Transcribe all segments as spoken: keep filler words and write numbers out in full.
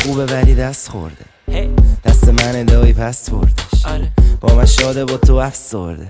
خوبه ولی دست خورده دست من دایی پس بردش با من شاده با تو افسرده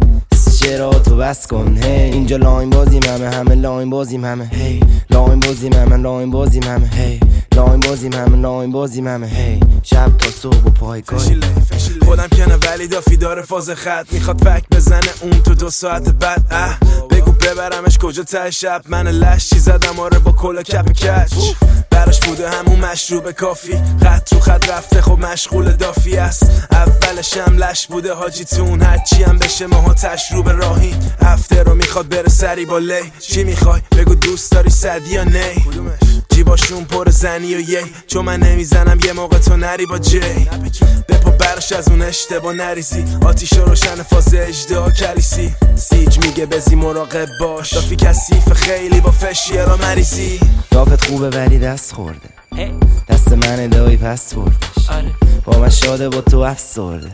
چرا تو بس کن هی اینجا لاین بازیم همه همه لاین بازیم همه هی لاین بازیم همه لاین بازیم همه هی لاین بازیم همه لاین بازیم همه هی شب تا صبح و پای کاری خودم کنه ولی دافی داره فاز خط میخواد فک بزنه اون تو دو ساعت بعد اه بگو ببرمش کجا ته شب من لش چی زدم آره با کلا کپ کچ براش بوده همون مشروب کافی خط رو خط رفته خب مشغول دافی است اولش هم لش بوده حاجی تون هرچی هم بشه ماها تشروب راهی هفته رو میخواد بره سری با لی چی میخوای بگو دوست داری صدی یا نی جیباشون پر زنی و یی چون من نمیزنم یه موقع تو نری با جی بپا برش از اون اشتباه نریزی آتیش روشن فاز اجدها کلیسی سیج میگه بزی مراقب باش دافی کثیف خیلی با فشیه را مریضی دافت خوبه ولی دست خورده دست من دایی پس بردش با من شاده با تو افسرده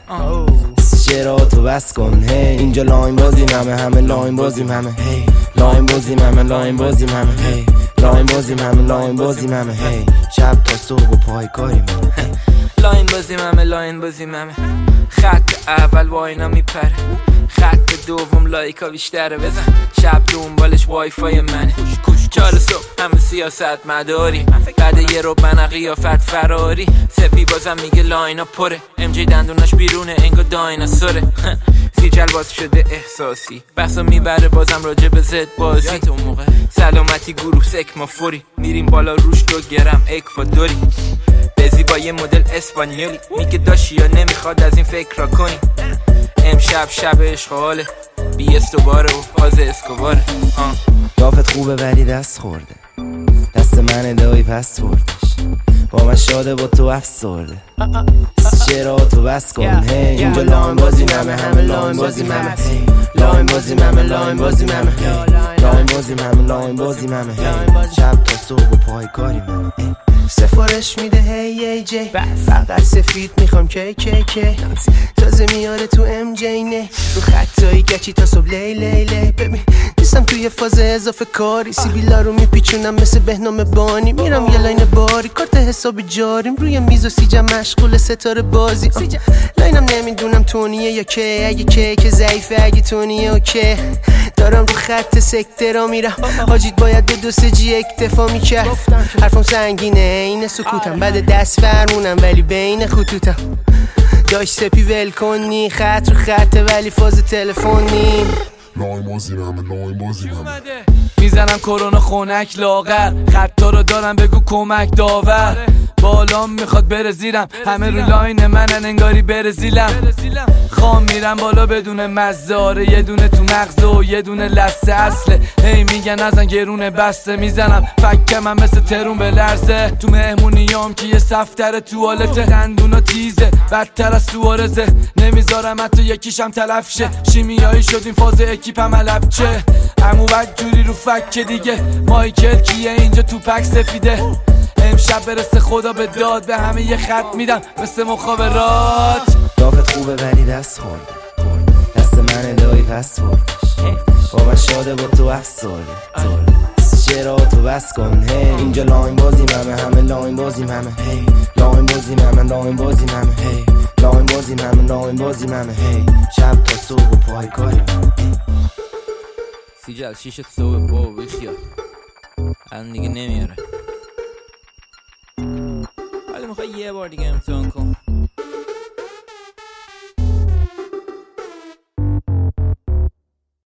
چرا تو بس کن هی اینجا لاین بازیم همه همه لاین بازیم همه هی لاین بازیم همه لاین بازیم همه هی لاین بازیم همه لاین بازیم همه هی شب تا صبح و پای کاریم لاین بازیم همه لاین بازیم همه خط اول واینا میپره خط دوم لایکا بیشتره بزن شب دنبالش وای فای منه چهار صبح همه سیاست مداری بعد یه رو من قیافت فراری سپی بازم میگه لاینا پره ام جی دندوناش بیرونه انگا دایناسوره سیجل باز شده احساسی بحثا میبره بازم راجع به زد بازی سلامتی گروه سکما فوری میریم بالا روش دو گرم اکوادوری بزی با یه مدل اسپانیولی میگه داشی یا نمیخواد از این فکر را کنی امشب شب عشقاله بی استوباره و فاز اسکوباره دافت خوبه ولی دست خورده دست من دایی پس بردش با من شاده با تو افسرده چرا تو بس کن هی اینجا لاین بازیم همه همه لاین بازیم همه هی لاین بازیم همه لاین بازیم همه هی لاین بازیم همه لاین بازیم همه هی شب تا صبح و پای کاریم همه سفارش میده هی ای جی فقط سفید میخوام کی کی کی تازه میاره تو ام جی نه رو خطایی گچی تا صبح لی لی لی ببین نیستم توی فاز اضافه کاری سیبیلا رو میپیچونم مثل بهنام بانی میرم یه لاین باری کارت حساب جاریم روی میز و سیجم مشغول ستاره بازی لاینم نمیدونم تونیه یا که اگه که که ضعیفه اگه تونیه اوکی دارم رو خط سکترا میرم حاجیت باید به دو سه جی اکتفا میکرد حرفم سنگینه این سکوتم بعد دست فرمونم ولی بین خطوطم داشت سپی ول کنی خط رو خطه ولی فاز تلفنی لاین بازیم همه لاین بازیم همه میزنم کرونا خونک لاغر خطا رو دارم بگو کمک داور بالام میخواد بره زیرم همه رو لاین منن انگاری بره زیلم خام میرم بالا بدون مزاره یه دونه تو مغز و یه دونه لسه اصله هی میگن ازن گرونه بسته میزنم فکه من مثل ترون به لرزه تو مهمونیام که یه صفتر توالته دندونا تیزه بدتر از سوارزه نمیذارم حتی یکیشم تلف شه شیمیایی شد این فاز اکیپم علب چه امو بد جوری رو فکه دیگه مایکل کیه اینجا تو پک سفیده امشب برسه خدا به داد به همه یه خط میدم مثل مخابرات دافت خوبه ولی دست خورده دست من دایی پس بردش با من شاده با تو افسرده چرا تو بس کن هی اینجا لاین بازیم همه همه لاین بازیم همه هی لاین بازیم همه لاین بازیم همه هی لاین بازیم همه لاین بازیم همه هی شب تا صبح و پای کاریم سیجل شیش صبح با بیخیال الان دیگه نمیاره ولی میخوای یه بار دیگه امتحان کن